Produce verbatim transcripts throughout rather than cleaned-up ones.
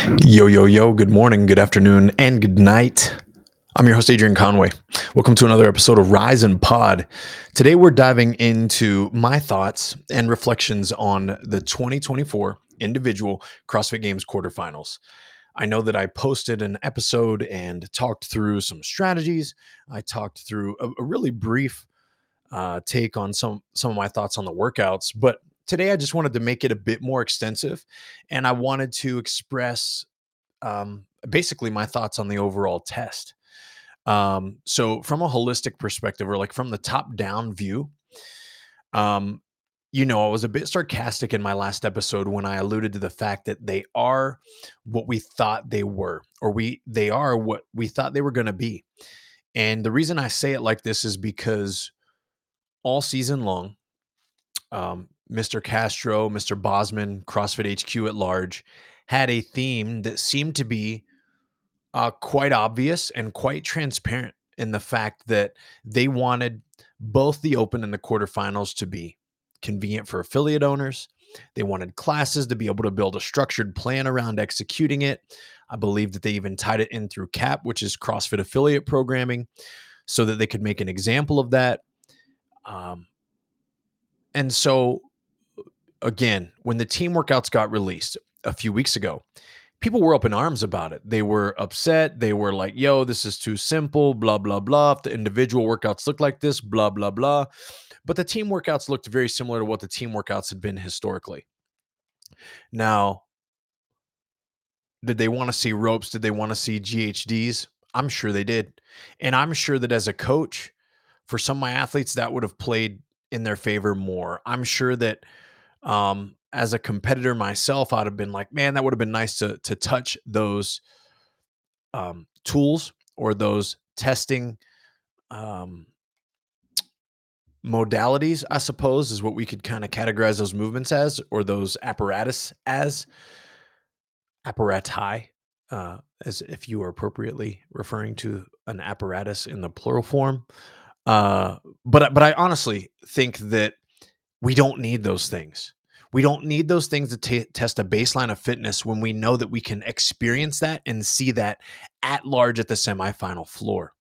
Yo, yo, yo, good morning, good afternoon, and good night. I'm your host, Adrian Conway. Welcome to another episode of Rise and Pod. Today, we're diving into my thoughts and reflections on the twenty twenty-four individual CrossFit Games quarterfinals. I know that I posted an episode and talked through some strategies. I talked through a, a really brief uh, take on some some of my thoughts on the workouts, but today I just wanted to make it a bit more extensive, and I wanted to express um, basically my thoughts on the overall test. Um, so from a holistic perspective, or like from the top down view, um, you know, I was a bit sarcastic in my last episode when I alluded to the fact that they are what we thought they were, or we they are what we thought they were going to be. And the reason I say it like this is because all season long, um, mister Castro, mister Bosman, CrossFit H Q at large had a theme that seemed to be uh, quite obvious and quite transparent in the fact that they wanted both the open and the quarterfinals to be convenient for affiliate owners. They wanted classes to be able to build a structured plan around executing it. I believe that they even tied it in through C A P, which is CrossFit affiliate programming, so that they could make an example of that. Um, and so, again, when the team workouts got released a few weeks ago, people were up in arms about it. They were upset. They were like, yo, this is too simple, blah, blah, blah. If the individual workouts look like this, blah, blah, blah. But the team workouts looked very similar to what the team workouts had been historically. Now, did they want to see ropes? Did they want to see G H Ds? I'm sure they did. And I'm sure that as a coach, for some of my athletes, that would have played in their favor more. I'm sure that um, as a competitor myself, I'd have been like, man, that would have been nice to to touch those um, tools or those testing um, modalities, I suppose, is what we could kind of categorize those movements as, or those apparatus as apparati, uh, as if you are appropriately referring to an apparatus in the plural form. Uh, but but I honestly think that we don't need those things. We don't need those things to t- test a baseline of fitness when we know that we can experience that and see that at large at the semifinal floor.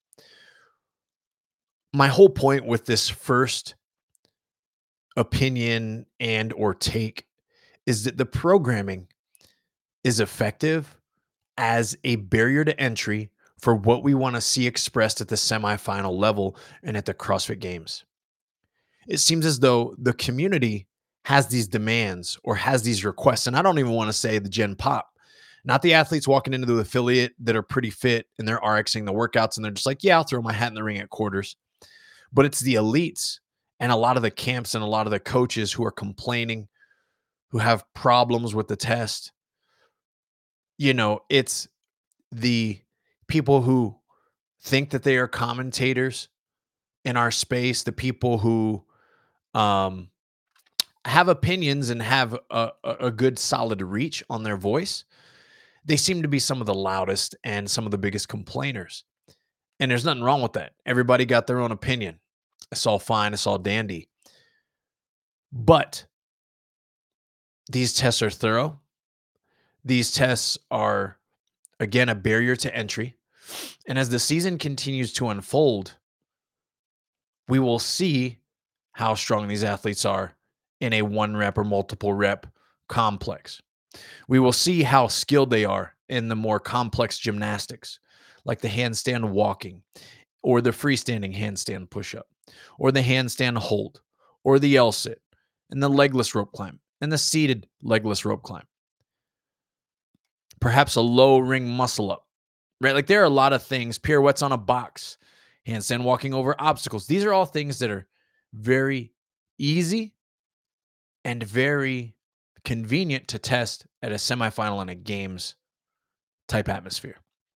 My whole point with this first opinion and or take is that the programming is effective as a barrier to entry for what we want to see expressed at the semifinal level and at the CrossFit Games. It seems as though the community has these demands or has these requests. And I don't even want to say the Gen Pop, not the athletes walking into the affiliate that are pretty fit and they're RXing the workouts and they're just like, yeah, I'll throw my hat in the ring at quarters. But it's the elites and a lot of the camps and a lot of the coaches who are complaining, who have problems with the test. You know, it's the people who think that they are commentators in our space, the people who um, have opinions and have a, a a good solid reach on their voice. They seem to be some of the loudest and some of the biggest complainers. And there's nothing wrong with that. Everybody got their own opinion. It's all fine. It's all dandy. But these tests are thorough. These tests are, again, a barrier to entry. And as the season continues to unfold, we will see how strong these athletes are in a one rep or multiple rep complex. We will see how skilled they are in the more complex gymnastics, like the handstand walking, or the freestanding handstand push-up, or the handstand hold, or the L-sit, and the legless rope climb, and the seated legless rope climb. Perhaps a low ring muscle up, right? Like there are a lot of things, pirouettes on a box, handstand walking over obstacles. These are all things that are very easy and very convenient to test at a semifinal in a games type atmosphere.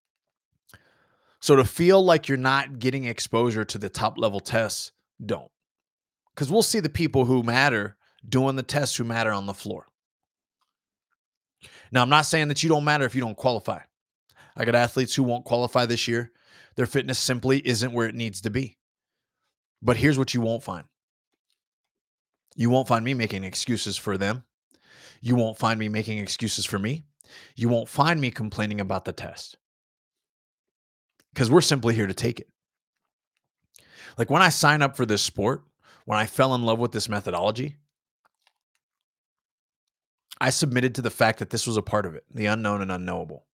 So to feel like you're not getting exposure to the top level tests, don't. Because we'll see the people who matter doing the tests who matter on the floor. Now, I'm not saying that you don't matter if you don't qualify. I got athletes who won't qualify this year. Their fitness simply isn't where it needs to be. But here's what you won't find. You won't find me making excuses for them. You won't find me making excuses for me. You won't find me complaining about the test because we're simply here to take it. Like when I signed up for this sport, when I fell in love with this methodology, I submitted to the fact that this was a part of it, the unknown and unknowable.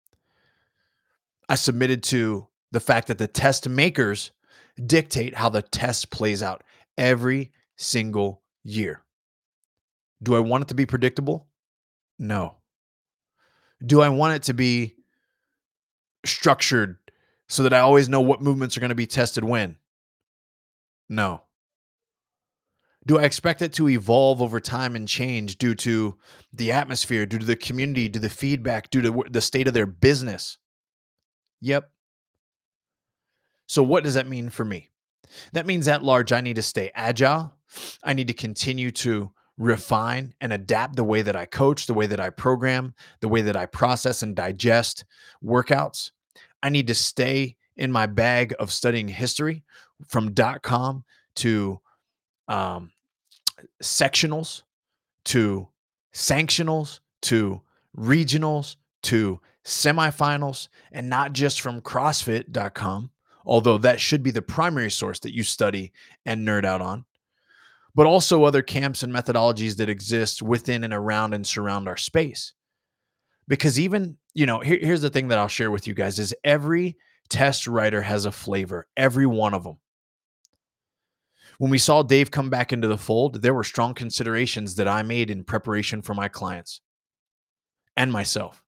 I submitted to the fact that the test makers dictate how the test plays out every single year. Do I want it to be predictable? No. Do I want it to be structured so that I always know what movements are going to be tested when? No. Do I expect it to evolve over time and change due to the atmosphere, due to the community, due to the feedback, due to wh- the state of their business? Yep. So, what does that mean for me? That means at large, I need to stay agile. I need to continue to refine and adapt the way that I coach, the way that I program, the way that I process and digest workouts. I need to stay in my bag of studying history from dot com to um, sectionals to sanctionals to regionals to semifinals, and not just from CrossFit dot com, although that should be the primary source that you study and nerd out on, but also other camps and methodologies that exist within and around and surround our space. Because even, you know, here, here's the thing that I'll share with you guys is every test writer has a flavor, every one of them. When we saw Dave come back into the fold, there were strong considerations that I made in preparation for my clients and myself.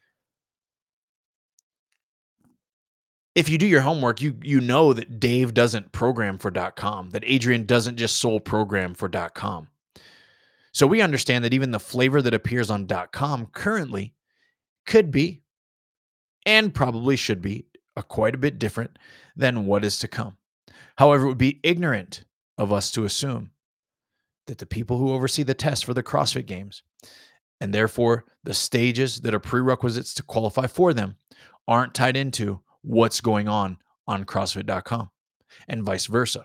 If you do your homework, you you know that Dave doesn't program for .com, that Adrian doesn't just sole program for .com. So we understand that even the flavor that appears on .com currently could be and probably should be a quite a bit different than what is to come. However, it would be ignorant of us to assume that the people who oversee the test for the CrossFit Games and therefore the stages that are prerequisites to qualify for them aren't tied into what's going on on CrossFit dot com and vice versa.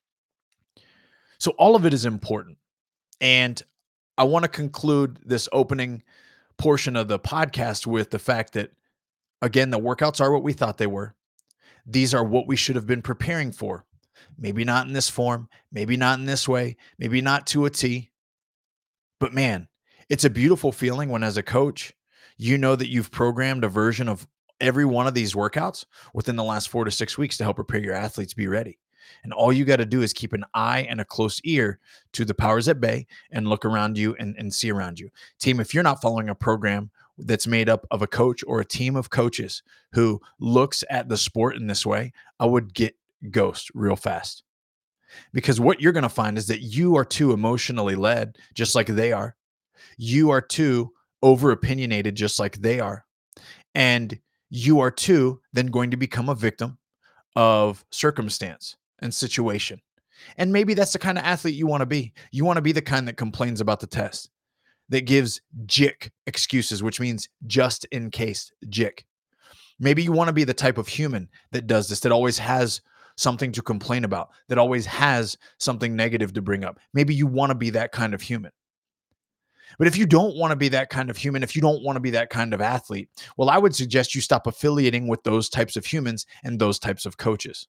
So all of it is important. And I want to conclude this opening portion of the podcast with the fact that, again, the workouts are what we thought they were. These are what we should have been preparing for. Maybe not in this form, maybe not in this way, maybe not to a T. But man, it's a beautiful feeling when, as a coach, you know that you've programmed a version of every one of these workouts within the last four to six weeks to help prepare your athletes be ready. And all you got to do is keep an eye and a close ear to the powers at bay and look around you and, and see around you. Team, if you're not following a program that's made up of a coach or a team of coaches who looks at the sport in this way, I would get ghost real fast. Because what you're going to find is that you are too emotionally led, just like they are. You are too over opinionated, just like they are. And you are too then going to become a victim of circumstance and situation. And maybe that's the kind of athlete you want to be. You want to be the kind that complains about the test, that gives J I C excuses, which means just in case J I C. Maybe you want to be the type of human that does this, that always has something to complain about, that always has something negative to bring up. Maybe you want to be that kind of human. But if you don't want to be that kind of human, if you don't want to be that kind of athlete, well, I would suggest you stop affiliating with those types of humans and those types of coaches.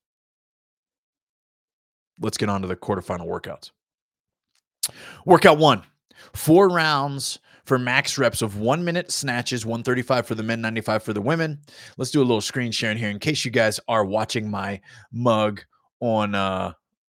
Let's get on to the quarterfinal workouts. Workout one, four rounds for max reps of one minute snatches, one thirty-five for the men, ninety-five for the women. Let's do a little screen sharing here in case you guys are watching my mug on uh,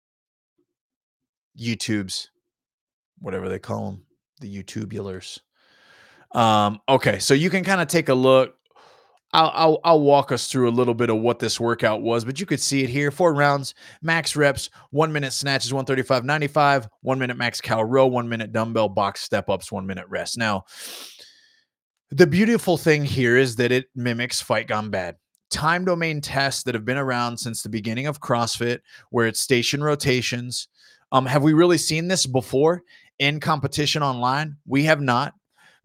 YouTube's, whatever they call them, the YouTubulars. Um, okay, so you can kind of take a look. I'll, I'll I'll walk us through a little bit of what this workout was, but you could see it here. Four rounds, max reps, one minute snatches, one thirty-five, ninety-five, one minute max cal row, one minute dumbbell box step ups, one minute rest. Now, the beautiful thing here is that it mimics Fight Gone Bad. Time domain tests that have been around since the beginning of CrossFit, where it's station rotations. Um, have we really seen this before in competition online? We have not.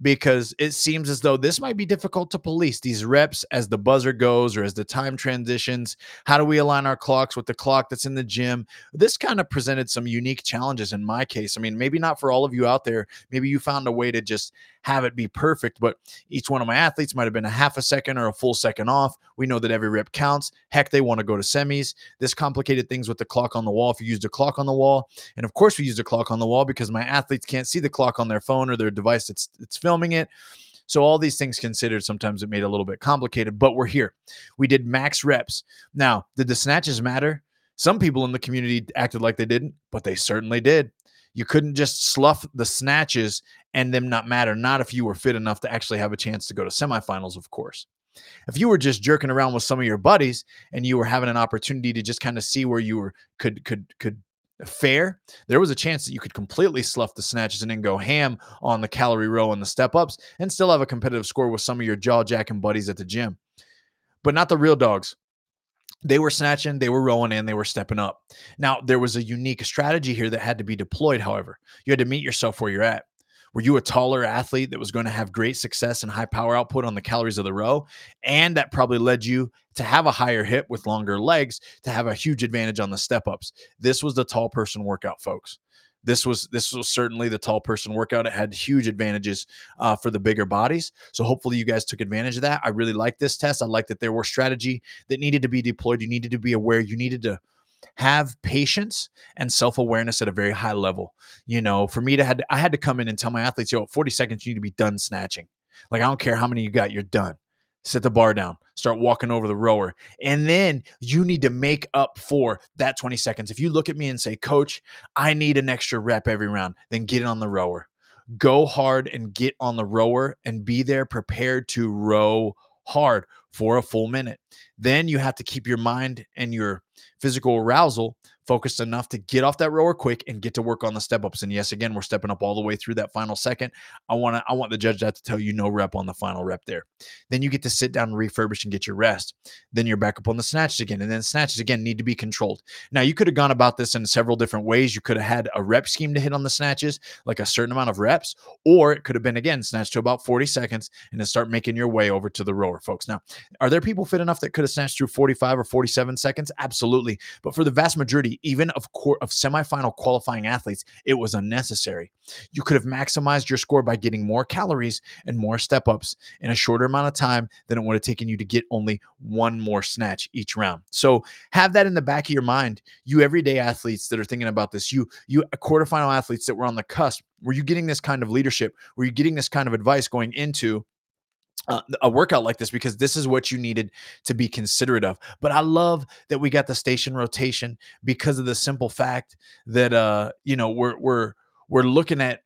because it seems as though this might be difficult to police these reps as the buzzer goes or as the time transitions. How do we align our clocks with the clock that's in the gym? This kind of presented some unique challenges in my case. I mean, maybe not for all of you out there. Maybe you found a way to just have it be perfect, but each one of my athletes might have been a half a second or a full second off. We know that every rep counts. Heck, they want to go to semis. This complicated things with the clock on the wall. If you used a clock on the wall, and of course we used a clock on the wall because my athletes can't see the clock on their phone or their device that's it's filming it. So all these things considered, sometimes it made it a little bit complicated, but we're here. We did max reps. Now, did the snatches matter? Some people in the community acted like they didn't, but they certainly did. You couldn't just slough the snatches and them not matter. Not if you were fit enough to actually have a chance to go to semifinals, of course. If you were just jerking around with some of your buddies and you were having an opportunity to just kind of see where you were could could could fare, there was a chance that you could completely slough the snatches and then go ham on the calorie row and the step ups and still have a competitive score with some of your jaw jacking buddies at the gym. But not the real dogs. They were snatching, they were rowing, and they were stepping up. Now, there was a unique strategy here that had to be deployed, however. You had to meet yourself where you're at. Were you a taller athlete that was going to have great success and high power output on the calories of the row? And that probably led you to have a higher hip with longer legs to have a huge advantage on the step ups. This was the tall person workout, folks. This was this was certainly the tall person workout. It had huge advantages uh, for the bigger bodies. So hopefully you guys took advantage of that. I really like this test. I like that there were strategy that needed to be deployed. You needed to be aware. You needed to have patience and self-awareness at a very high level. You know, for me to had to, I had to come in and tell my athletes, yo, forty seconds, you need to be done snatching. Like, I don't care how many you got, you're done. Set the bar down, start walking over the rower. And then you need to make up for that twenty seconds. If you look at me and say, coach, I need an extra rep every round, then get it on the rower. Go hard and get on the rower and be there prepared to row hard for a full minute. Then you have to keep your mind and your physical arousal focused enough to get off that rower quick and get to work on the step ups. And yes, again, we're stepping up all the way through that final second. I want to, I want the judge that to tell you no rep on the final rep there. Then you get to sit down and refurbish and get your rest. Then you're back up on the snatches again. And then snatches again need to be controlled. Now, you could have gone about this in several different ways. You could have had a rep scheme to hit on the snatches, like a certain amount of reps, or it could have been, again, snatch to about forty seconds and then start making your way over to the rower, folks. Now, are there people fit enough that could have snatched through forty-five or forty-seven seconds? Absolutely. But for the vast majority, even of course, of semifinal qualifying athletes, it was unnecessary. You could have maximized your score by getting more calories and more step ups in a shorter amount of time than it would have taken you to get only one more snatch each round. So have that in the back of your mind. You everyday athletes that are thinking about this, you you quarterfinal athletes that were on the cusp, were you getting this kind of leadership? Were you getting this kind of advice going into Uh, a workout like this, because this is what you needed to be considerate of? But I love that we got the station rotation because of the simple fact that uh you know we're we're we're looking at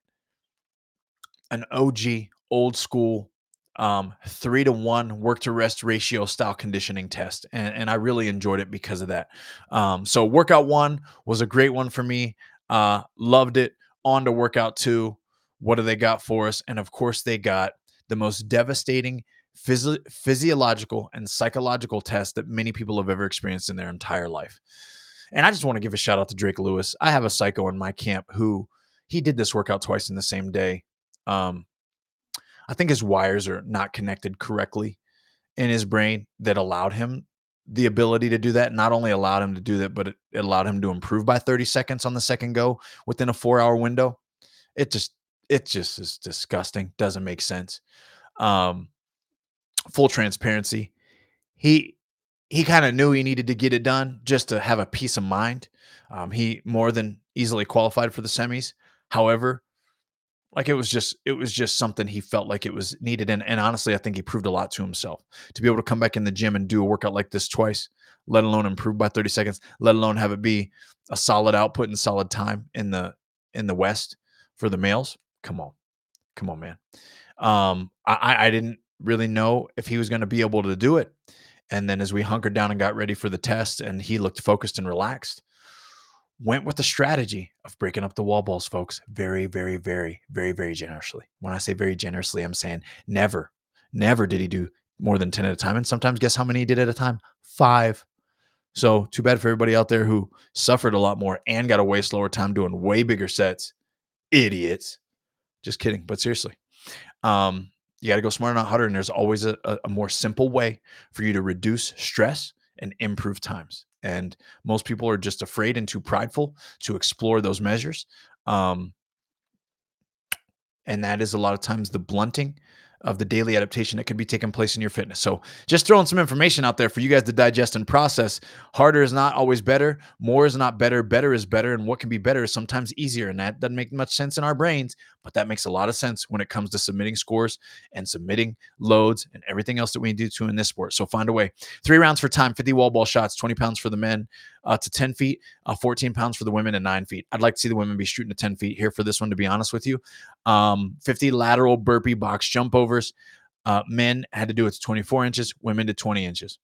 an O G, old school, um three to one work to rest ratio style conditioning test, and, and I really enjoyed it because of that. Um so workout one was a great one for me. Uh loved it. On to workout two. What do they got for us? And of course they got the most devastating physio- physiological and psychological test that many people have ever experienced in their entire life. And I just want to give a shout out to Drake Lewis. I have a psycho in my camp who he did this workout twice in the same day. Um, I think his wires are not connected correctly in his brain that allowed him the ability to do that. Not only allowed him to do that, but it, it allowed him to improve by thirty seconds on the second go within a four hour window. It just, it just is disgusting. Doesn't make sense. Um, full transparency. He he kind of knew he needed to get it done just to have a peace of mind. Um, he more than easily qualified for the semis. However, like it was just it was just something he felt like it was needed. And, and honestly, I think he proved a lot to himself to be able to come back in the gym and do a workout like this twice, let alone improve by thirty seconds, let alone have it be a solid output and solid time in the in the West for the males. Come on. Come on, man. Um, I, I I didn't really know if he was going to be able to do it. And then as we hunkered down and got ready for the test and he looked focused and relaxed, went with the strategy of breaking up the wall balls, folks. Very, very, very, very, very generously. When I say very generously, I'm saying never, never did he do more than ten at a time. And sometimes guess how many he did at a time? Five. So too bad for everybody out there who suffered a lot more and got a way slower time doing way bigger sets. Idiots. Just kidding. But seriously. Um, you got to go smarter, not harder. And there's always a, a, a more simple way for you to reduce stress and improve times. And most people are just afraid and too prideful to explore those measures. Um, and that is a lot of times the blunting of the daily adaptation that could be taking place in your fitness. So, just throwing some information out there for you guys to digest and process. Harder is not always better. More is not better. Better is better. And what can be better is sometimes easier. And that doesn't make much sense in our brains, but that makes a lot of sense when it comes to submitting scores and submitting loads and everything else that we do to in this sport. So, find a way. Three rounds for time, fifty wall ball shots, twenty pounds for the men uh, to ten feet, uh, fourteen pounds for the women, and nine feet. I'd like to see the women be shooting to ten feet here for this one, to be honest with you. Um, fifty lateral burpee box jump overs. Uh, men had to do it to twenty-four inches, women to twenty inches.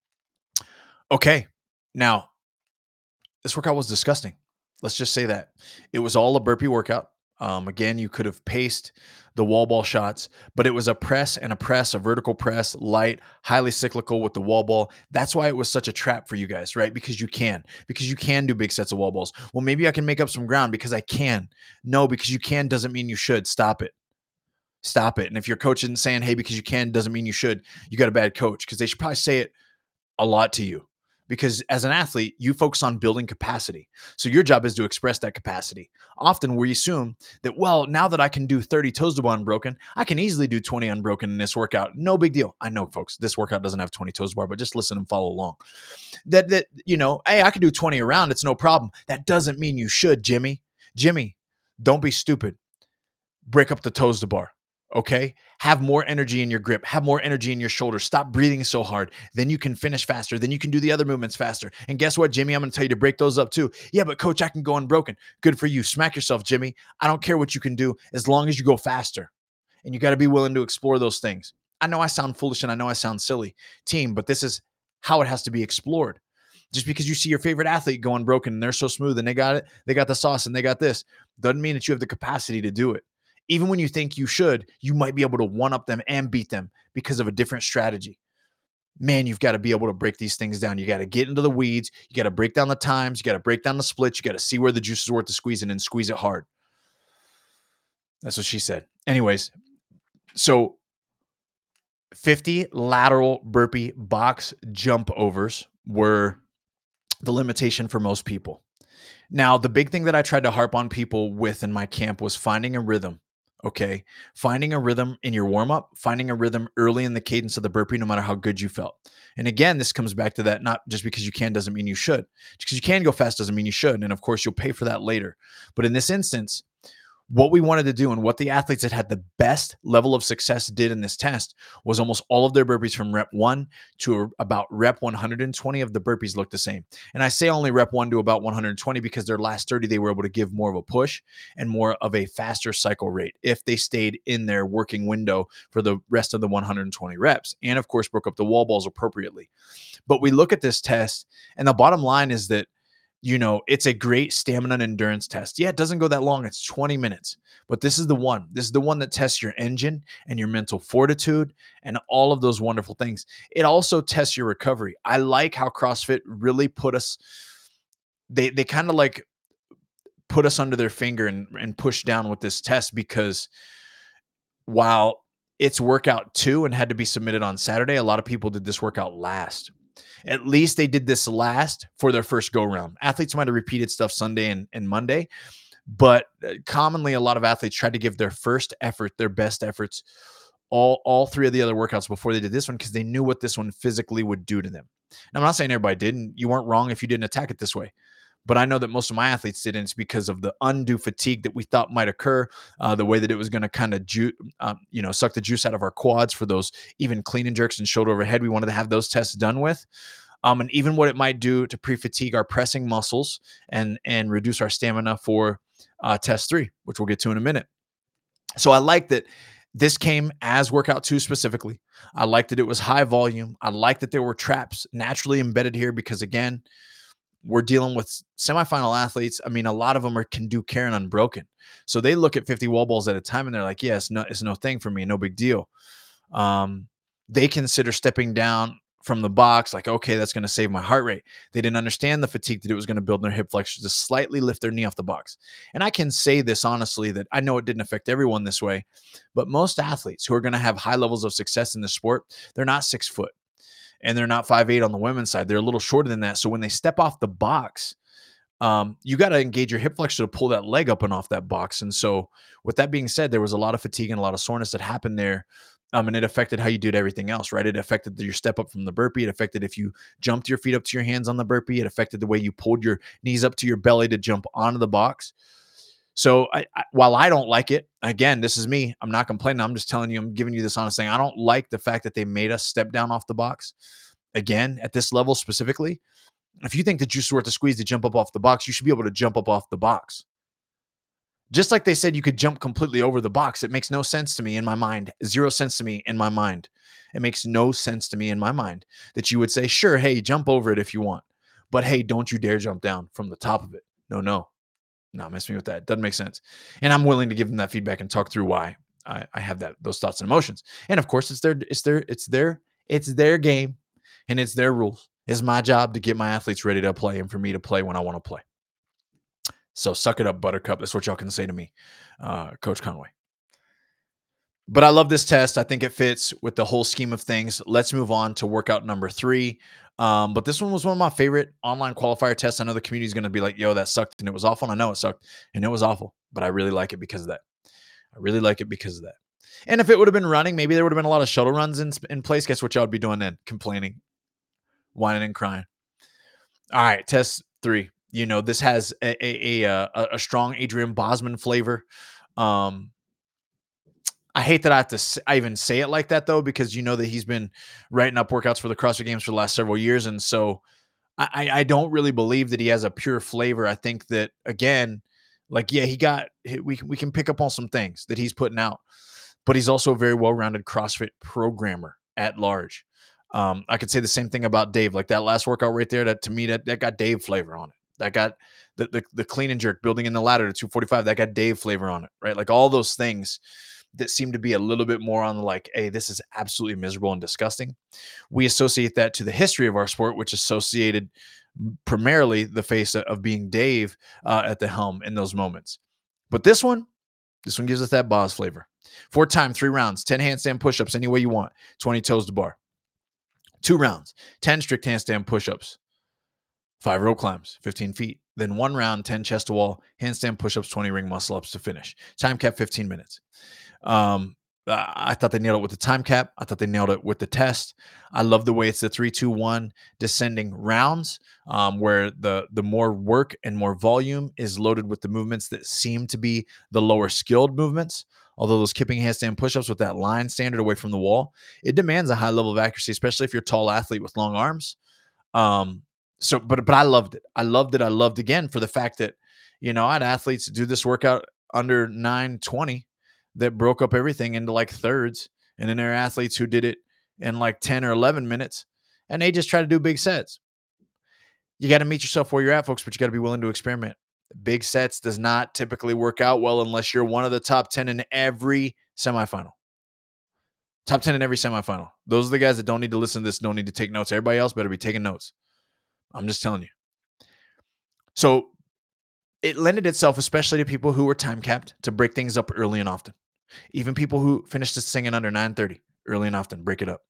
Okay. Now, this workout was disgusting. Let's just say that. It was all a burpee workout. Um, again, you could have paced the wall ball shots, but it was a press and a press, a vertical press, light, highly cyclical with the wall ball. That's why it was such a trap for you guys, right? Because you can, because you can do big sets of wall balls. Well, maybe I can make up some ground because I can. No, because you can doesn't mean you should. Stop it. Stop it. And if your coach isn't saying, hey, because you can doesn't mean you should, you got a bad coach, because they should probably say it a lot to you. Because as an athlete, you focus on building capacity. So your job is to express that capacity. Often we assume that, well, now that I can do thirty toes to bar unbroken, I can easily do twenty unbroken in this workout. No big deal. I know, folks, this workout doesn't have twenty toes to bar, but just listen and follow along. That, that you know, hey, I can do twenty around. It's no problem. That doesn't mean you should, Jimmy. Jimmy, don't be stupid. Break up the toes to bar. Okay. Have more energy in your grip, have more energy in your shoulders. Stop breathing so hard. Then you can finish faster. Then you can do the other movements faster. And guess what, Jimmy? I'm going to tell you to break those up too. Yeah, but coach, I can go unbroken. Good for you. Smack yourself, Jimmy. I don't care what you can do as long as you go faster. And you got to be willing to explore those things. I know I sound foolish and I know I sound silly, team, but this is how it has to be explored. Just because you see your favorite athlete go unbroken and they're so smooth and they got it, they got the sauce and they got this, doesn't mean that you have the capacity to do it. Even when you think you should, you might be able to one-up them and beat them because of a different strategy. Man, you've got to be able to break these things down. You got to get into the weeds. You got to break down the times. You got to break down the splits. You got to see where the juice is worth the squeezing and squeeze it hard. That's what she said. Anyways, so fifty lateral burpee box jump overs were the limitation for most people. Now, the big thing that I tried to harp on people with in my camp was finding a rhythm. Okay. Finding a rhythm in your warm up, finding a rhythm early in the cadence of the burpee, no matter how good you felt. And again, this comes back to that, not just because you can doesn't mean you should. Just because you can go fast doesn't mean you should. And of course, you'll pay for that later. But in this instance, what we wanted to do and what the athletes that had the best level of success did in this test was almost all of their burpees from rep one to about rep one hundred twenty of the burpees looked the same. And I say only rep one to about one hundred twenty because their last thirty, they were able to give more of a push and more of a faster cycle rate if they stayed in their working window for the rest of the one hundred twenty reps. And of course, broke up the wall balls appropriately. But we look at this test and the bottom line is that, you know, it's a great stamina and endurance test. Yeah, it doesn't go that long. It's twenty minutes. But this is the one. This is the one that tests your engine and your mental fortitude and all of those wonderful things. It also tests your recovery. I like how CrossFit really put us, they they kind of like put us under their finger and, and push down with this test, because while it's workout two and had to be submitted on Saturday, a lot of people did this workout last. At least they did this last for their first go round. Athletes might have repeated stuff Sunday and, and Monday, but commonly a lot of athletes tried to give their first effort, their best efforts, all, all three of the other workouts before they did this one, because they knew what this one physically would do to them. Now, I'm not saying everybody didn't. You weren't wrong if you didn't attack it this way. But I know that most of my athletes didn't. It's because of the undue fatigue that we thought might occur, uh, the way that it was going to kind of, ju- um, you know, suck the juice out of our quads for those even clean and jerks and shoulder overhead. We wanted to have those tests done with. Um, and even what it might do to pre-fatigue our pressing muscles and, and reduce our stamina for uh, test three, which we'll get to in a minute. So I like that this came as workout two specifically. I liked that it was high volume. I liked that there were traps naturally embedded here because, again, we're dealing with semifinal athletes. I mean, a lot of them are, can do Karen unbroken. So they look at fifty wall balls at a time and they're like, yeah, it's no, it's no thing for me. No big deal. Um, they consider stepping down from the box, like, okay, that's going to save my heart rate. They didn't understand the fatigue that it was going to build in their hip flexors to slightly lift their knee off the box. And I can say this honestly, that I know it didn't affect everyone this way, but most athletes who are going to have high levels of success in this sport, they're not six foot and they're not five eight on the women's side. They're a little shorter than that. So when they step off the box, um, you got to engage your hip flexor to pull that leg up and off that box. And so with that being said, there was a lot of fatigue and a lot of soreness that happened there. Um, and it affected how you did everything else, right? It affected your step up from the burpee. It affected if you jumped your feet up to your hands on the burpee. It affected the way you pulled your knees up to your belly to jump onto the box. So I, I, while I don't like it, again, this is me. I'm not complaining. I'm just telling you, I'm giving you this honest thing. I don't like the fact that they made us step down off the box. Again, at this level specifically, if you think that juice is worth the squeeze to jump up off the box, you should be able to jump up off the box. Just like they said you could jump completely over the box. It makes no sense to me in my mind. Zero sense to me in my mind. It makes no sense to me in my mind that you would say, sure, hey, jump over it if you want. But hey, don't you dare jump down from the top of it. No, no. No, mess me with that. Doesn't make sense. And I'm willing to give them that feedback and talk through why I, I have that those thoughts and emotions. And of course, it's their, it's their, it's their, it's their game and it's their rules. It's my job to get my athletes ready to play and for me to play when I want to play. So suck it up, Buttercup. That's what y'all can say to me, uh, Coach Conway. But I love this test. I think it fits with the whole scheme of things. Let's move on to workout number three. Um, but this one was one of my favorite online qualifier tests. I know the community is going to be like, yo, that sucked and it was awful. And I know it sucked and it was awful, but I really like it because of that. I really like it because of that. And if it would have been running, maybe there would have been a lot of shuttle runs in, in place. Guess what y'all would be doing then? Complaining, whining and crying. All right, test three. You know, this has a a, a, a, a strong Adrian Bosman flavor. Um, I hate that I have to s- I even say it like that, though, because you know that he's been writing up workouts for the CrossFit Games for the last several years. And so I, I I don't really believe that he has a pure flavor. I think that, again, like, yeah, he got, he- we, we can pick up on some things that he's putting out, but he's also a very well-rounded CrossFit programmer at large. Um, I could say the same thing about Dave. Like that last workout right there, that to me, that, that got Dave flavor on it. That got the, the, the clean and jerk, building in the ladder to two forty-five, that got Dave flavor on it, right? Like all those things that seem to be a little bit more on the like, hey, this is absolutely miserable and disgusting. We associate that to the history of our sport, which associated primarily the face of being Dave uh, at the helm in those moments. But this one, this one gives us that Boz flavor. Four time, three rounds, ten handstand push-ups any way you want, twenty toes to bar. Two rounds, ten strict handstand push-ups, five rope climbs, fifteen feet. Then one round, ten chest to wall, handstand push-ups, twenty ring muscle-ups to finish. Time cap, fifteen minutes. Um, uh, I thought they nailed it with the time cap. I thought they nailed it with the test. I love the way it's the three, two, one descending rounds, um, where the the more work and more volume is loaded with the movements that seem to be the lower skilled movements. Although those kipping handstand push-ups with that line standard away from the wall, it demands a high level of accuracy, especially if you're a tall athlete with long arms. Um, so, but but I loved it. I loved it. I loved again for the fact that, you know, I had athletes do this workout under nine twenty that broke up everything into like thirds. And then there are athletes who did it in like ten or eleven minutes and they just try to do big sets. You got to meet yourself where you're at, folks, but you got to be willing to experiment. Big sets does not typically work out well unless you're one of the top ten in every semifinal. Top ten in every semifinal. Those are the guys that don't need to listen to this, don't need to take notes. Everybody else better be taking notes. I'm just telling you. So it lended itself, especially to people who were time capped, to break things up early and often. Even people who finished this thing in under nine thirty, early and often, break it up.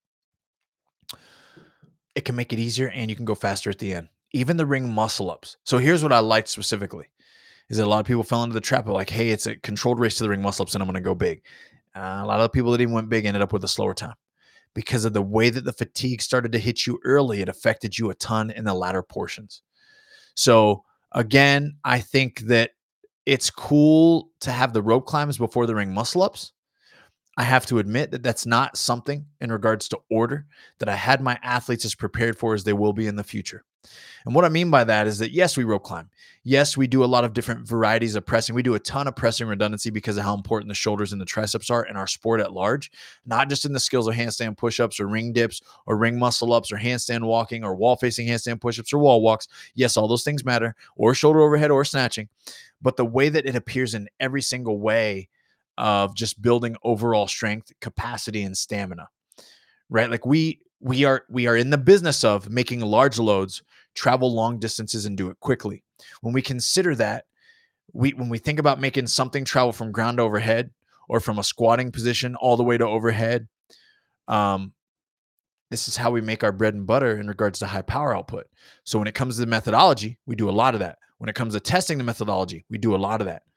It can make it easier and you can go faster at the end. Even the ring muscle ups. So here's what I liked specifically is that a lot of people fell into the trap of like, hey, it's a controlled race to the ring muscle ups and I'm going to go big. Uh, a lot of people that even went big ended up with a slower time because of the way that the fatigue started to hit you early. It affected you a ton in the latter portions. So again, I think that it's cool to have the rope climbs before the ring muscle ups. I have to admit that that's not something in regards to order that I had my athletes as prepared for as they will be in the future. And what I mean by that is that, yes, we rope climb. Yes, we do a lot of different varieties of pressing. We do a ton of pressing redundancy because of how important the shoulders and the triceps are in our sport at large, not just in the skills of handstand push-ups or ring dips or ring muscle ups or handstand walking or wall facing handstand push-ups or wall walks. Yes, all those things matter, or shoulder overhead or snatching. But the way that it appears in every single way of just building overall strength, capacity, and stamina, right? Like we We are we are in the business of making large loads, travel long distances, and do it quickly. When we consider that, we when we think about making something travel from ground to overhead or from a squatting position all the way to overhead, um, this is how we make our bread and butter in regards to high power output. So when it comes to the methodology, we do a lot of that. When it comes to testing the methodology, we do a lot of that.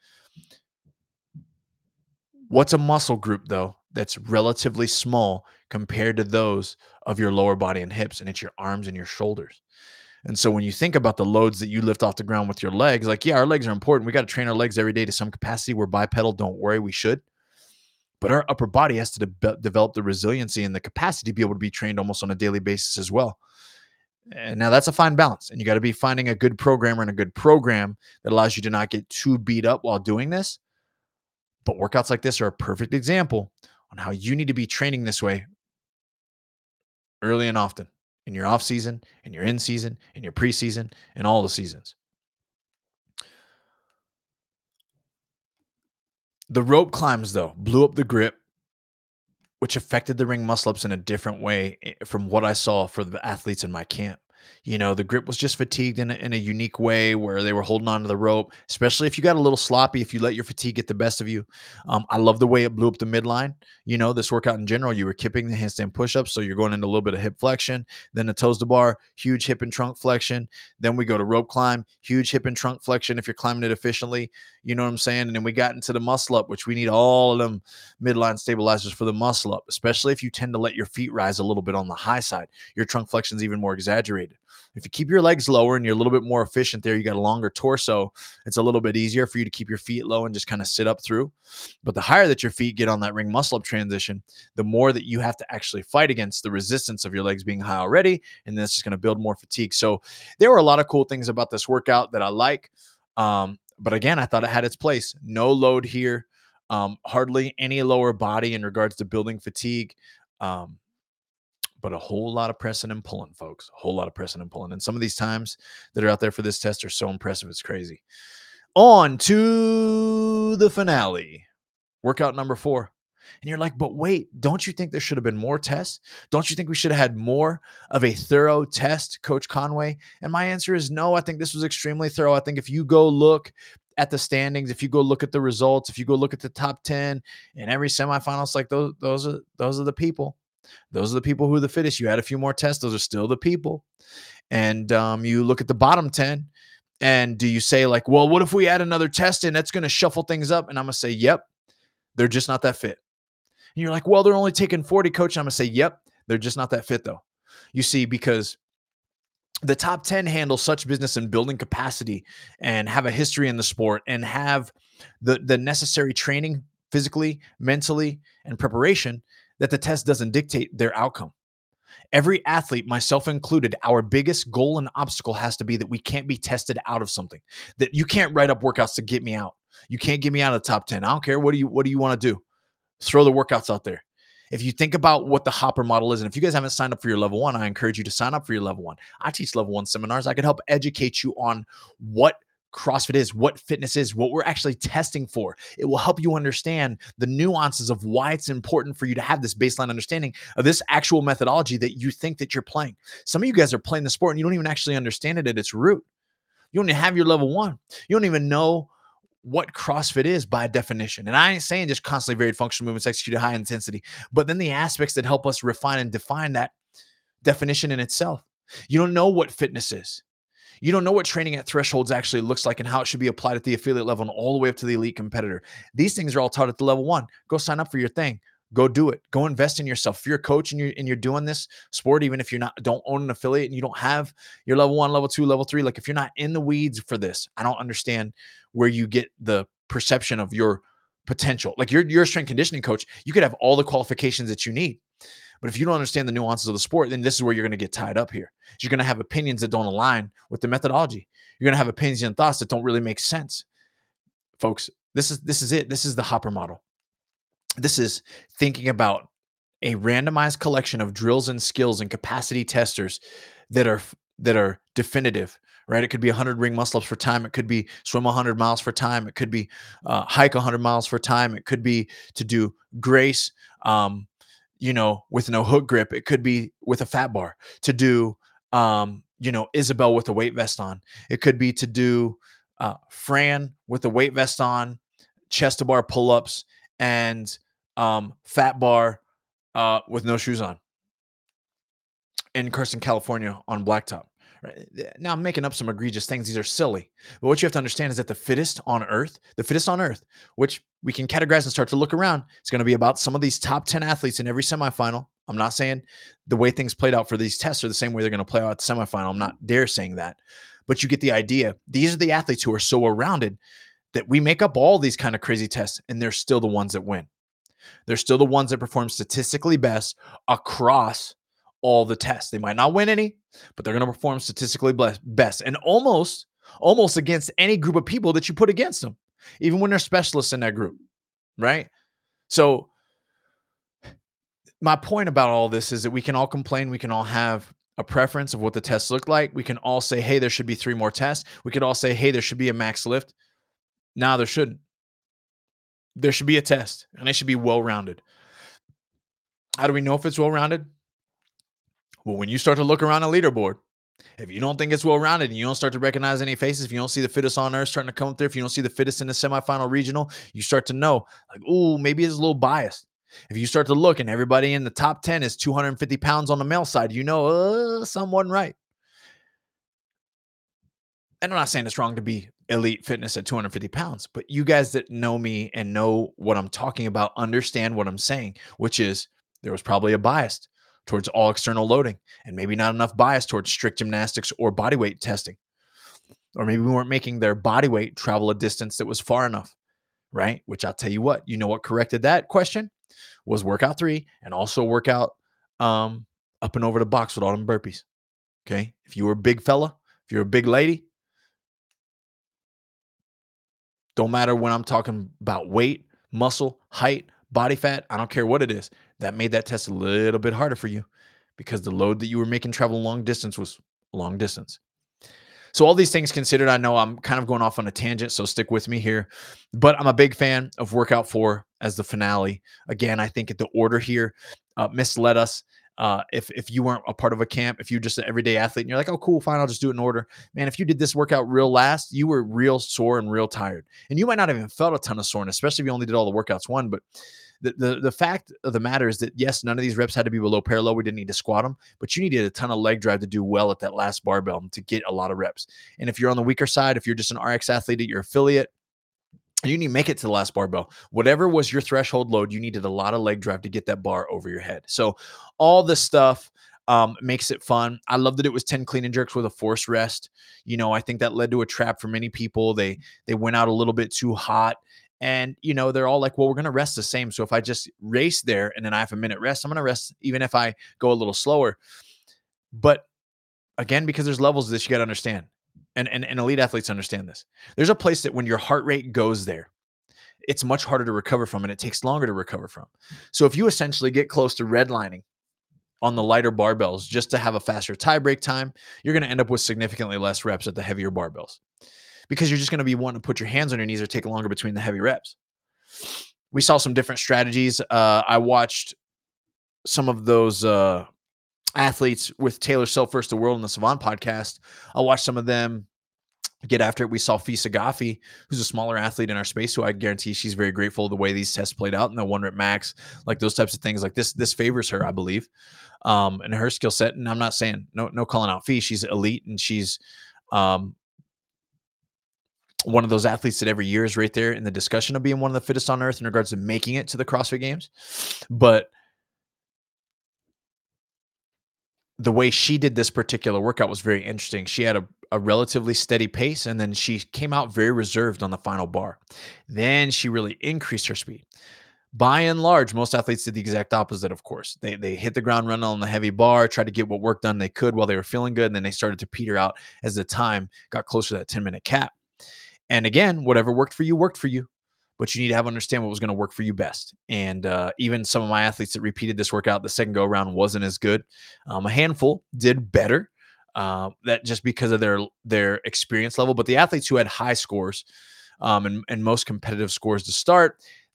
What's a muscle group, though, that's relatively small compared to those of your lower body and hips? And it's your arms and your shoulders. And so when you think about the loads that you lift off the ground with your legs, like, yeah, our legs are important. We got to train our legs every day to some capacity. We're bipedal. Don't worry, we should. But our upper body has to de- develop the resiliency and the capacity to be able to be trained almost on a daily basis as well. And now that's a fine balance. And you got to be finding a good programmer and a good program that allows you to not get too beat up while doing this. But workouts like this are a perfect example on how you need to be training this way early and often in your off season, in your in season, in your preseason, in all the seasons. The rope climbs, though, blew up the grip, which affected the ring muscle ups in a different way eh, from what I saw for the athletes in my camp. You know, the grip was just fatigued in a, in a unique way where they were holding on to the rope, especially if you got a little sloppy, if you let your fatigue get the best of you. Um, I love the way it blew up the midline. You know, this workout in general, you were kipping the handstand push-ups, so you're going into a little bit of hip flexion, then the toes to bar, huge hip and trunk flexion. Then we go to rope climb, huge hip and trunk flexion if you're climbing it efficiently. You know what I'm saying? And then we got into the muscle up, which we need all of them midline stabilizers for the muscle up, especially if you tend to let your feet rise a little bit on the high side. Your trunk flexion is even more exaggerated. If you keep your legs lower and you're a little bit more efficient there, you got a longer torso, it's a little bit easier for you to keep your feet low and just kind of sit up through. But the higher that your feet get on that ring muscle up transition, the more that you have to actually fight against the resistance of your legs being high already. And that's just going to build more fatigue. So there were a lot of cool things about this workout that I like. Um, but again, I thought it had its place. No load here. Um, hardly any lower body in regards to building fatigue. Um, but a whole lot of pressing and pulling, folks. A whole lot of pressing and pulling. And some of these times that are out there for this test are so impressive. It's crazy. On to the finale. Workout number four. And you're like, but wait, don't you think there should have been more tests? Don't you think we should have had more of a thorough test, Coach Conway? And my answer is no. I think this was extremely thorough. I think if you go look at the standings, if you go look at the results, if you go look at the top ten and every semifinals, like those, those are those are the people. Those are the people who are the fittest. You had a few more tests. Those are still the people. And um, you look at the bottom ten, and do you say like, well, what if we add another test in? That's going to shuffle things up. And I'm going to say, yep, they're just not that fit. And you're like, well, they're only taking forty, coach. And I'm going to say, yep, they're just not that fit, though. You see, because the top ten handle such business in building capacity and have a history in the sport and have the, the necessary training physically, mentally, and preparation that the test doesn't dictate their outcome. Every athlete, myself included, our biggest goal and obstacle has to be that we can't be tested out of something. That you can't write up workouts to get me out. You can't get me out of the top ten. I don't care. What do you what do you want to do? Throw the workouts out there. If you think about what the Hopper model is, and if you guys haven't signed up for your level one, I encourage you to sign up for your level one. I teach level one seminars. I can help educate you on what CrossFit is, what fitness is, what we're actually testing for. It will help you understand the nuances of why it's important for you to have this baseline understanding of this actual methodology that you think that you're playing. Some of you guys are playing the sport and you don't even actually understand it at its root. You don't even have your level one. You don't even know what CrossFit is by definition. And I ain't saying just constantly varied functional movements executed high intensity, but then the aspects that help us refine and define that definition in itself. You don't know what fitness is. You don't know what training at thresholds actually looks like and how it should be applied at the affiliate level and all the way up to the elite competitor. These things are all taught at the level one. Go sign up for your thing. Go do it. Go invest in yourself. If you're a coach and you're, and you're doing this sport, even if you're not, don't own an affiliate and you don't have your level one, level two, level three, like if you're not in the weeds for this, I don't understand where you get the perception of your potential. Like you're, you're a strength conditioning coach. You could have all the qualifications that you need. But if you don't understand the nuances of the sport, then this is where you're going to get tied up here. You're going to have opinions that don't align with the methodology. You're going to have opinions and thoughts that don't really make sense. Folks, this is this is it. This is the Hopper model. This is thinking about a randomized collection of drills and skills and capacity testers that are that are definitive, right? It could be one hundred ring muscle ups for time. It could be swim one hundred miles for time. It could be uh, hike one hundred miles for time. It could be to do grace. Um, you know, with no hook grip. It could be with a fat bar to do, um, you know, Isabel with a weight vest on. It could be to do uh, Fran with a weight vest on, chest to bar pull ups, and um, fat bar uh, with no shoes on in Carson, California on blacktop. Right? Now I'm making up some egregious things. These are silly. But what you have to understand is that the fittest on earth, the fittest on earth, which we can categorize and start to look around, it's going to be about some of these top ten athletes in every semifinal. I'm not saying the way things played out for these tests are the same way they're going to play out at the semifinal. I'm not dare saying that. But you get the idea. These are the athletes who are so well-rounded that we make up all these kind of crazy tests, and they're still the ones that win. They're still the ones that perform statistically best across all the tests. They might not win any, but they're going to perform statistically best and almost almost against any group of people that you put against them, even when they're specialists in that group, right? So my point about all this is that we can all complain, we can all have a preference of what the tests look like. We can all say, hey, there should be three more tests. We could all say, hey, there should be a max lift. No, there shouldn't. There should be a test, and it should be well-rounded. How do we know if it's well-rounded? Well, when you start to look around a leaderboard, if you don't think it's well-rounded and you don't start to recognize any faces, if you don't see the fittest on earth starting to come up there, if you don't see the fittest in the semifinal regional, you start to know, like, oh, maybe it's a little biased. If you start to look and everybody in the top ten is two hundred fifty pounds on the male side, you know, uh, something wasn't right. And I'm not saying it's wrong to be elite fitness at two hundred fifty pounds, but you guys that know me and know what I'm talking about understand what I'm saying, which is there was probably a bias towards all external loading and maybe not enough bias towards strict gymnastics or body weight testing. Or maybe we weren't making their body weight travel a distance that was far enough, right? Which I'll tell you what, you know what corrected that question was workout three and also workout um, up and over the box with all them burpees. Okay. If you were a big fella, if you're a big lady, don't matter when I'm talking about weight, muscle, height, body fat. I don't care what it is. That made that test a little bit harder for you because the load that you were making travel long distance was long distance. So all these things considered, I know I'm kind of going off on a tangent, so stick with me here. But I'm a big fan of workout four as the finale. Again, I think the order here uh, misled us. Uh, if if you weren't a part of a camp, if you're just an everyday athlete and you're like, oh, cool, fine, I'll just do it in order. Man, if you did this workout real last, you were real sore and real tired. And you might not have even felt a ton of soreness, especially if you only did all the workouts one. But the, the, the fact of the matter is that, yes, none of these reps had to be below parallel. We didn't need to squat them, but you needed a ton of leg drive to do well at that last barbell to get a lot of reps. And if you're on the weaker side, if you're just an R X athlete at your affiliate, you need to make it to the last barbell. Whatever was your threshold load, you needed a lot of leg drive to get that bar over your head. So all this stuff um, makes it fun. I love that it was ten clean and jerks with a forced rest. You know, I think that led to a trap for many people. They they went out a little bit too hot. And, you know, they're all like, well, we're going to rest the same. So if I just race there and then I have a minute rest, I'm going to rest even if I go a little slower. But again, because there's levels of this, you got to understand. And, and, and elite athletes understand this. There's a place that when your heart rate goes there, it's much harder to recover from and it takes longer to recover from. So if you essentially get close to redlining on the lighter barbells just to have a faster tie break time, you're going to end up with significantly less reps at the heavier barbells because you're just going to be wanting to put your hands on your knees or take longer between the heavy reps. We saw some different strategies. Uh, I watched some of those uh, athletes with Taylor Sell First the World and the Savant podcast. I watched some of them get after it. We saw Fisa Gaffi, who's a smaller athlete in our space, who I guarantee she's very grateful the way these tests played out and the one rep max, like those types of things. Like this, this favors her, I believe, um, and her skill set. And I'm not saying no, no calling out Fee. She's elite and she's um, one of those athletes that every year is right there in the discussion of being one of the fittest on earth in regards to making it to the CrossFit Games. But the way she did this particular workout was very interesting. She had a, a relatively steady pace, and then she came out very reserved on the final bar. Then she really increased her speed. By and large, most athletes did the exact opposite, of course. They they hit the ground running on the heavy bar, tried to get what work done they could while they were feeling good, and then they started to peter out as the time got closer to that ten-minute cap. And again, whatever worked for you, worked for you. But you need to have understand what was going to work for you best. And uh, even some of my athletes that repeated this workout, the second go around wasn't as good. Um, a handful did better. Uh, that just because of their their experience level. But the athletes who had high scores um, and, and most competitive scores to start,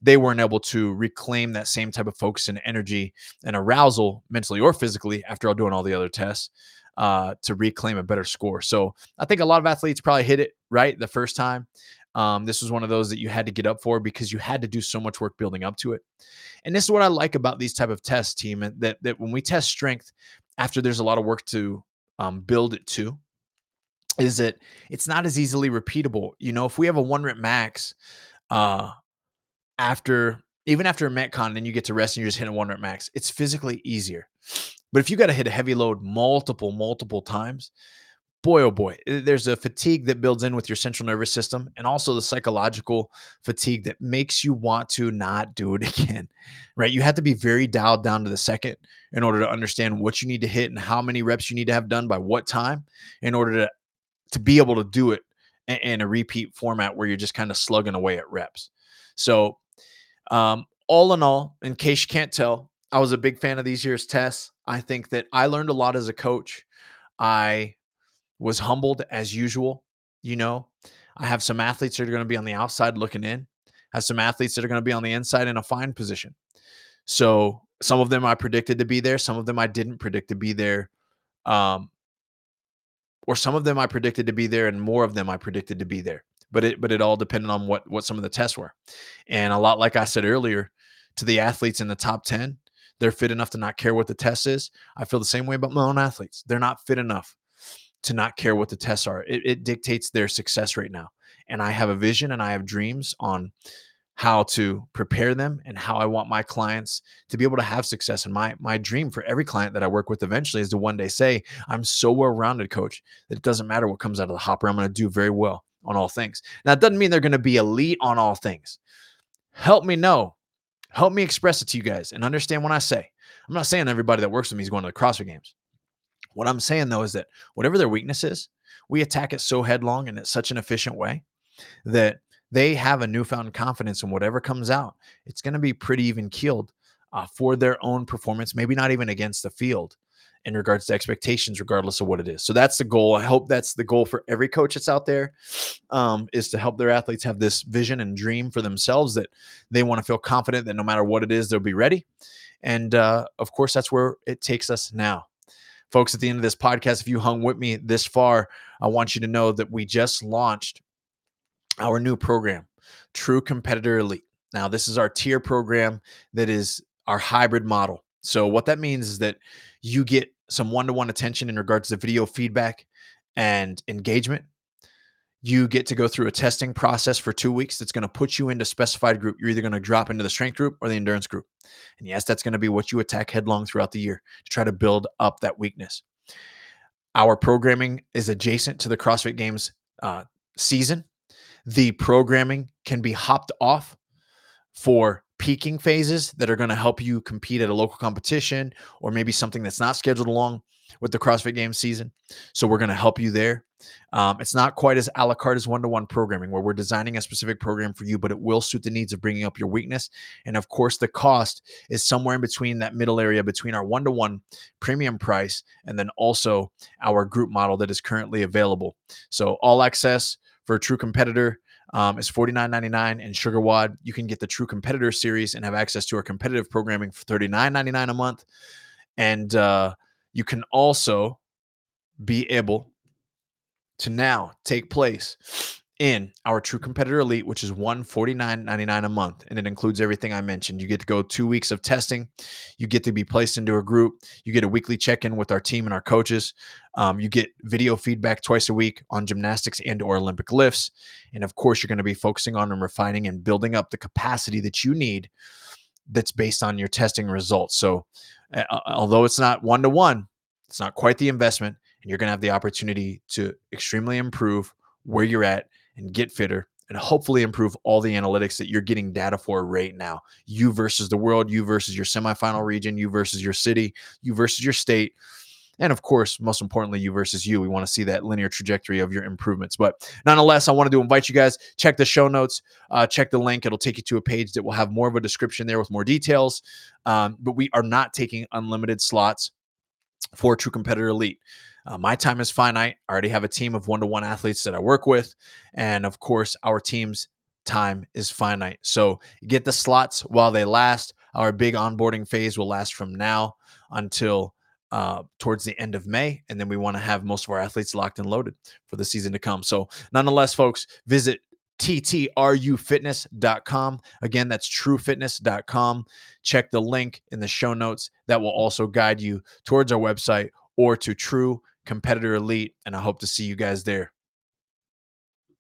they weren't able to reclaim that same type of focus and energy and arousal mentally or physically after all doing all the other tests uh, to reclaim a better score. So I think a lot of athletes probably hit it right the first time. Um, this was one of those that you had to get up for because you had to do so much work building up to it. And this is what I like about these type of tests, team, and that that when we test strength after there's a lot of work to um, build it to, is that it's not as easily repeatable. You know, if we have a one rep max, uh, after even after a metcon, then you get to rest and you're just hitting one rep max, it's physically easier. But if you got to hit a heavy load multiple, multiple times, boy, oh boy, there's a fatigue that builds in with your central nervous system and also the psychological fatigue that makes you want to not do it again, right? You have to be very dialed down to the second in order to understand what you need to hit and how many reps you need to have done by what time in order to, to be able to do it in, in a repeat format where you're just kind of slugging away at reps. So um, all in all, in case you can't tell, I was a big fan of these year's tests. I think that I learned a lot as a coach. I was humbled as usual. You know, I have some athletes that are going to be on the outside looking in. I have some athletes that are going to be on the inside in a fine position. So some of them I predicted to be there. Some of them I didn't predict to be there. Um, or some of them I predicted to be there, and more of them I predicted to be there. But it but it all depended on what what some of the tests were. And a lot, like I said earlier, to the athletes in the top ten, they're fit enough to not care what the test is. I feel the same way about my own athletes. They're not fit enough to not care what the tests are. It, it dictates their success right now. And I have a vision and I have dreams on how to prepare them and how I want my clients to be able to have success. And my my dream for every client that I work with eventually is to one day say, I'm so well-rounded, coach, that it doesn't matter what comes out of the hopper. I'm going to do very well on all things. Now, it doesn't mean they're going to be elite on all things. Help me know. Help me express it to you guys and understand what I say. I'm not saying everybody that works with me is going to the CrossFit Games. What I'm saying, though, is that whatever their weakness is, we attack it so headlong and in such an efficient way that they have a newfound confidence in whatever comes out. It's going to be pretty even keeled uh, for their own performance, maybe not even against the field in regards to expectations, regardless of what it is. So that's the goal. I hope that's the goal for every coach that's out there, um, is to help their athletes have this vision and dream for themselves that they want to feel confident that no matter what it is, they'll be ready. And uh, of course, that's where it takes us now. Folks, at the end of this podcast, if you hung with me this far, I want you to know that we just launched our new program, True Competitor Elite. Now, this is our tier program that is our hybrid model. So what that means is that you get some one-to-one attention in regards to video feedback and engagement. You get to go through a testing process for two weeks that's going to put you into a specified group. You're either going to drop into the strength group or the endurance group. And yes, that's going to be what you attack headlong throughout the year to try to build up that weakness. Our programming is adjacent to the CrossFit Games uh, season. The programming can be hopped off for peaking phases that are going to help you compete at a local competition or maybe something that's not scheduled along with the CrossFit Games season. So we're going to help you there. Um, it's not quite as a la carte as one-to-one programming where we're designing a specific program for you, but it will suit the needs of bringing up your weakness. And of course, the cost is somewhere in between that middle area between our one-to-one premium price and then also our group model that is currently available. So all access for a True Competitor um, is forty-nine ninety-nine, and Sugar WOD, you can get the True Competitor series and have access to our competitive programming for thirty-nine ninety-nine a month. And uh, you can also be able to now take place in our True Competitor Elite, which is one hundred forty-nine ninety-nine a month. And it includes everything I mentioned. You get to go two weeks of testing. You get to be placed into a group. You get a weekly check-in with our team and our coaches. Um, you get video feedback twice a week on gymnastics and or Olympic lifts. And of course, you're going to be focusing on and refining and building up the capacity that you need that's based on your testing results. So uh, although it's not one-to-one, it's not quite the investment, and you're going to have the opportunity to extremely improve where you're at and get fitter and hopefully improve all the analytics that you're getting data for right now. You versus the world, you versus your semifinal region, you versus your city, you versus your state. And of course, most importantly, you versus you. We want to see that linear trajectory of your improvements. But nonetheless, I wanted to invite you guys, check the show notes, uh, check the link. It'll take you to a page that will have more of a description there with more details. Um, but we are not taking unlimited slots for True Competitor Elite. Uh, my time is finite. I already have a team of one-to-one athletes that I work with. And of course, our teams time is finite. So get the slots while they last. Our big onboarding phase will last from now until uh, towards the end of May. And then we want to have most of our athletes locked and loaded for the season to come. So nonetheless, folks, visit T T R U fitness dot com. Again, that's true fitness dot com. Check the link in the show notes. That will also guide you towards our website or to True Competitor Elite. And I hope to see you guys there.